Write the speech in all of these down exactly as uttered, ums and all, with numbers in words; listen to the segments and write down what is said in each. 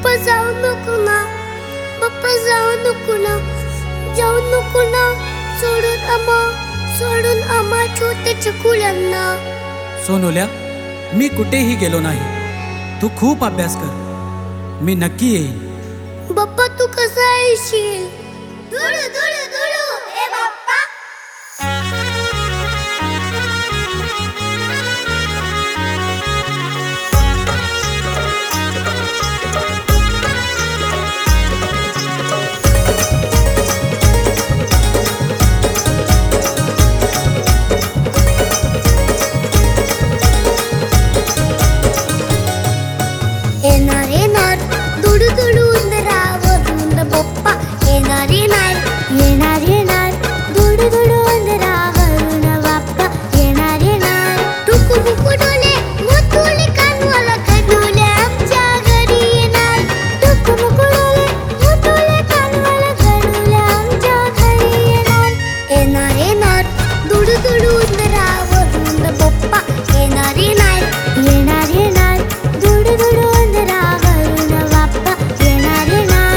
पप्पा जाऊ नको ना, पप्पा जाऊ नको ना, जाऊ नको ना, सोडून आम्हा सोडून आम्हा छोट्या चिकुल्यांना. सोनुल्या, मी कुठेही गेलो नाही. तू खूप अभ्यास कर, मी नक्की येईन. बाप्पा तू कसा येशील? धुळू धुळू धुळू ए बाप्पा. येणार येणार दुडू दुडू उंदरावरून बाप्पा. येणार येणार येणार येणार दुडू दुडू उंदरावरून बाप्पा. येणार येणार टुकू बुकू डोले मुतुले कानवाला खडूले आमच्या घरी येणार. टुकू बुकू डोले मुतुले कानवाला खडूले आमच्या घरी येणार. येणार येणार दुडू दुडू उंदरावरून बाप्पा. येणार येणार येणार येणार दुडू दुडू उंदरावरून बाप्पा. येणार येणार.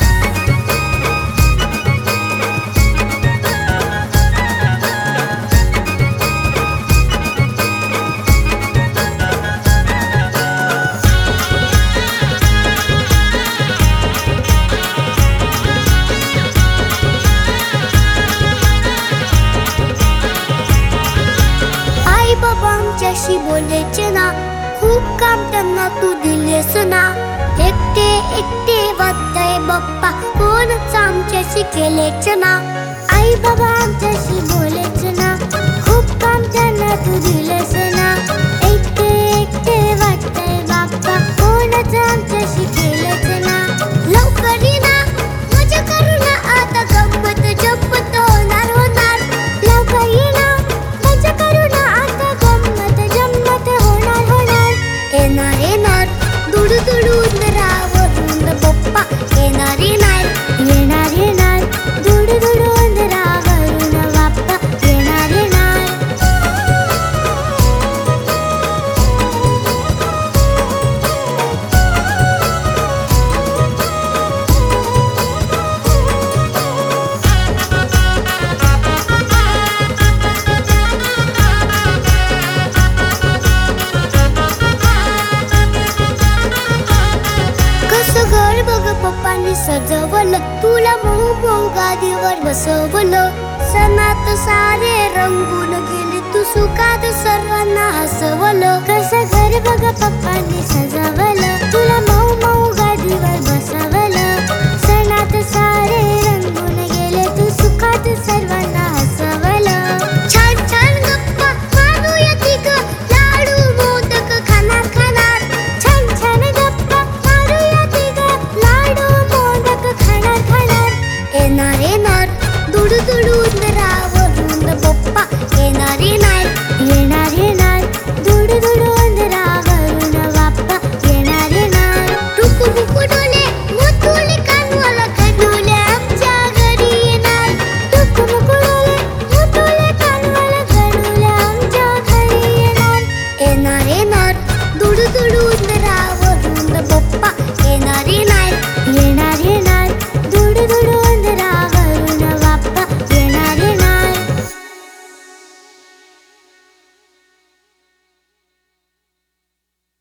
आई बाबा आमच्याशी बोलायचे ना, खूप काम त्यांना तू दिलेस ना. एकटे एकटे वाटतंय बाप्पा, कोणच आमच्याशी केलेच ना. आई बाबा आमच्याशी बोलायचे ना, खूप काम त्यांना तू दिलेस ना. एकटे एकटे वाटतंय बाप्पा, कोणच आमच्याशी केलेच ना. लवकर ये ना, मजा करू ना आता, गंमत जप्पत होणार होणार. लवकर ये ना, मजा करू ना आता, गंमत जम्मत होणार होणार. येणार येणार दुडू दुडू उंदरावरून बाप्पा. येणार येणार येणार येणार दुडू दुडू उंदरावरून बाप्पा. येणार येणार. कसं घर बघ पप्पांनी सजवलं, तुला मऊ मऊ गादीवर बसवलं. सणात सारे रंगून गेले, तू सुखात सर्वांना हसवलं. कसं घर बघ पप्पांनी सजवलं, तुला मऊ मऊ गादीवर